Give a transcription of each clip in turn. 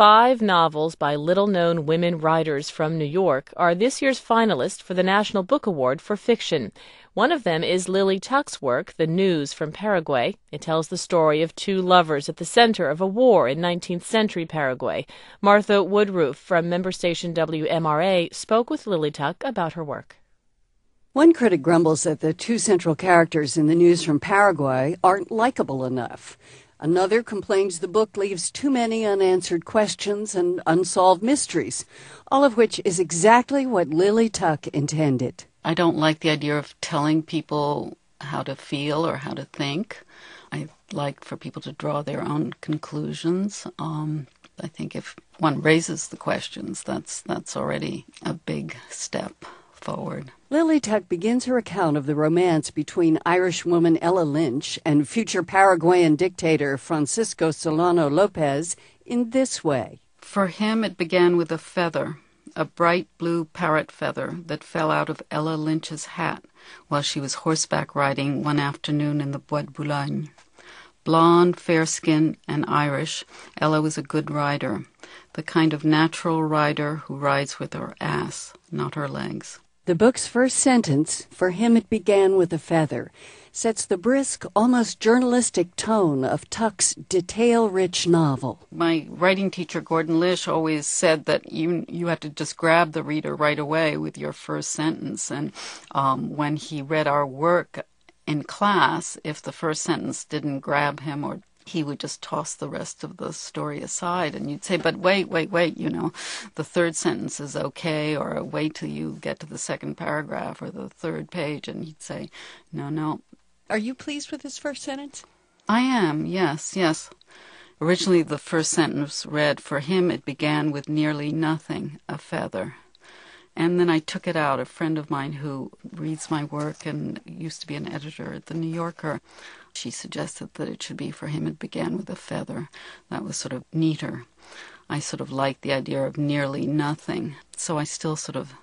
5 novels by little-known women writers from New York are this year's finalists for the National Book Award for Fiction. One of them is Lily Tuck's work, The News from Paraguay. It tells the story of 2 lovers at the center of a war in 19th century Paraguay. Martha Woodruff from member station WMRA spoke with Lily Tuck about her work. One critic grumbles that the 2 central characters in The News from Paraguay aren't likable enough. Another complains the book leaves too many unanswered questions and unsolved mysteries, all of which is exactly what Lily Tuck intended. I don't like the idea of telling people how to feel or how to think. I like for people to draw their own conclusions. I think if one raises the questions, that's already a big step forward. Lily Tuck begins her account of the romance between Irish woman Ella Lynch and future Paraguayan dictator Francisco Solano Lopez in this way. For him, it began with a feather, a bright blue parrot feather that fell out of Ella Lynch's hat while she was horseback riding one afternoon in the Bois de Boulogne. Blonde, fair-skinned, and Irish, Ella was a good rider, the kind of natural rider who rides with her ass, not her legs. The book's first sentence, "For him it began with a feather," sets the brisk, almost journalistic tone of Tuck's detail-rich novel. My writing teacher, Gordon Lish, always said that you had to just grab the reader right away with your first sentence. And when he read our work in class, if the first sentence didn't grab him, or he would just toss the rest of the story aside, and you'd say, but wait, the third sentence is okay, or wait till you get to the second paragraph or the third page, and he'd say, no. Are you pleased with this first sentence? I am, yes. Originally, the first sentence read, "For him it began with nearly nothing, a feather." And then I took it out. A friend of mine who reads my work and used to be an editor at The New Yorker, she suggested that it should be "For him it began with a feather." That was sort of neater. I sort of liked the idea of nearly nothing. So I still sort of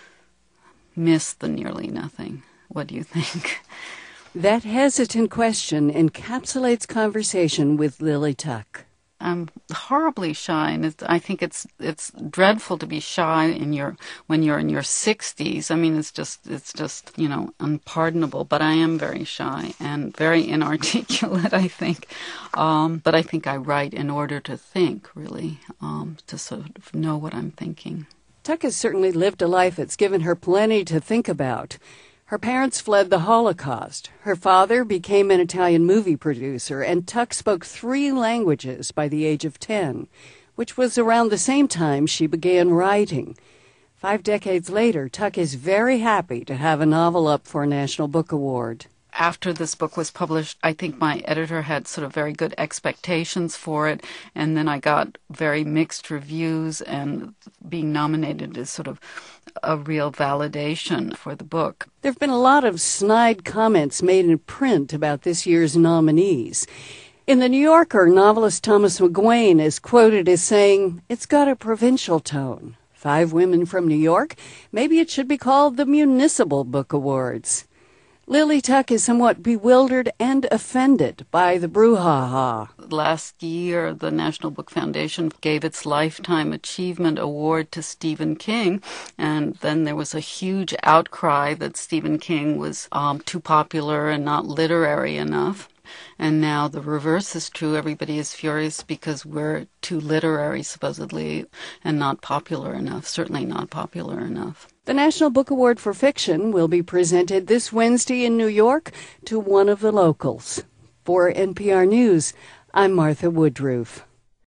miss the nearly nothing. What do you think? That hesitant question encapsulates conversation with Lily Tuck. I'm horribly shy, and I think it's dreadful to be shy when you're in your 60s. I mean, it's just unpardonable. But I am very shy and very inarticulate, I think. But I think I write in order to think, really, to sort of know what I'm thinking. Tuck has certainly lived a life that's given her plenty to think about. Her parents fled the Holocaust. Her father became an Italian movie producer, and Tuck spoke 3 languages by the age of 10, which was around the same time she began writing. 5 decades later, Tuck is very happy to have a novel up for a National Book Award. After this book was published, I think my editor had sort of very good expectations for it, and then I got very mixed reviews, and being nominated is sort of a real validation for the book. There have been a lot of snide comments made in print about this year's nominees. In The New Yorker, novelist Thomas McGuane is quoted as saying, "It's got a provincial tone. 5 women from New York. Maybe it should be called the Municipal Book Awards." Lily Tuck is somewhat bewildered and offended by the brouhaha. Last year, the National Book Foundation gave its Lifetime Achievement Award to Stephen King, and then there was a huge outcry that Stephen King was too popular and not literary enough. And now the reverse is true. Everybody is furious because we're too literary, supposedly, and not popular enough, certainly not popular enough. The National Book Award for Fiction will be presented this Wednesday in New York to one of the locals. For NPR News, I'm Martha Woodruff.